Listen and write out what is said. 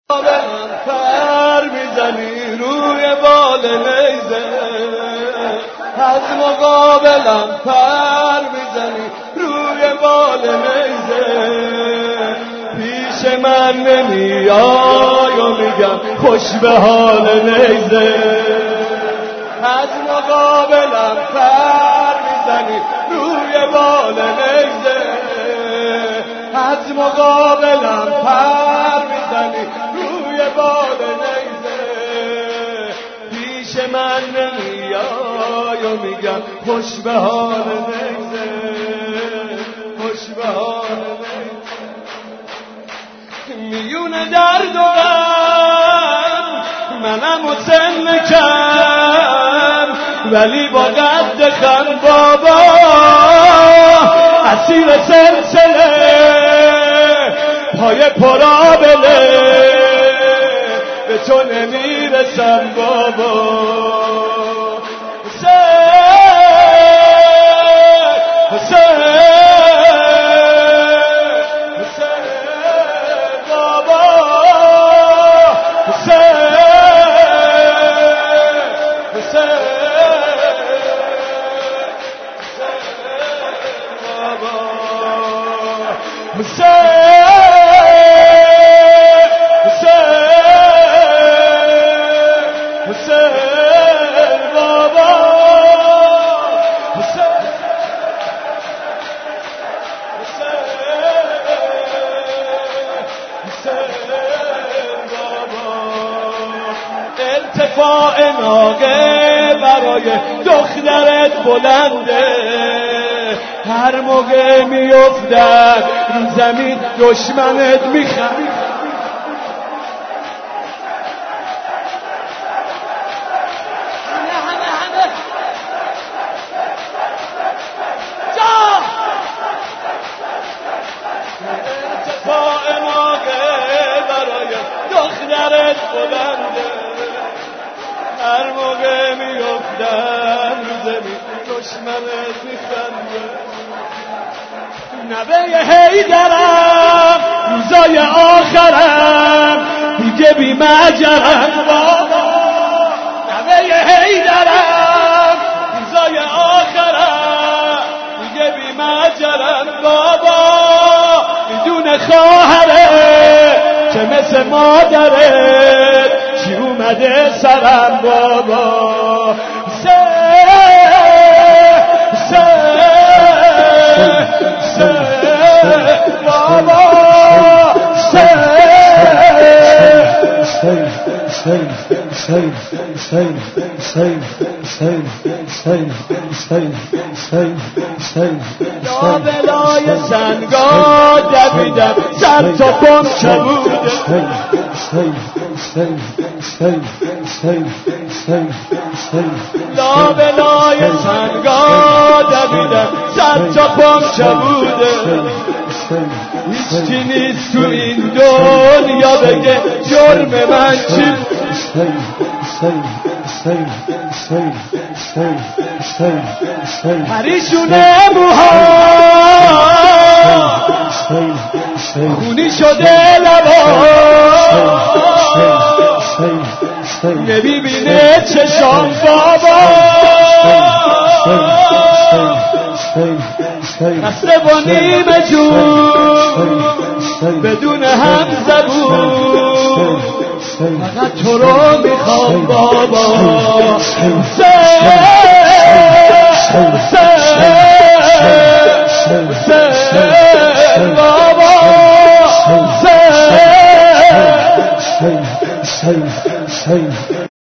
پر میزنی روی بال نیزه، از مقابلم پر میزنی روی بال نیزه، پیش من نمیای و میگم خوش به حال نیزه، از مقابلم پر میزنی روی بال نیزه، از مقابلم پر میزنی روی بال نیزه، پیش من نمیای و میگم خوش به حال نیزه، خوش به حال نیزه، میون درد و غم منم و سن کم، ولی با قد خم بابا اسیر سلسله پای پرابله، به تو نمیرسم بابا. ارتفاع ناقه برای دخترت بلنده، هر موقع میافتد رو زمین دشمنت میخنده، ارتفاع ناقه برای دخترت بلنده، هر موقع میافتم رو زمین دشمنت میخنده، نوه حیدرم روزای آخرم دیگه بی مجرم بابا، نوه حیدرم روزای آخرم دیگه بی مجرم بابا، میدونه خواهره که مثل مادره چی اومده سرم بابا، لابلای سنگا دویدم سر تا پم کبوده، لابلای سنگا دویدم سر تا پم کبوده، هیچی نیست تو این دنیا بگه جرم من چی، پریشونه موها خونی شده لبا، نمیبینه چشام بابا، خسته و نیمه جون بدون هم زبون، فقط تو رو میخوام بابا، بابا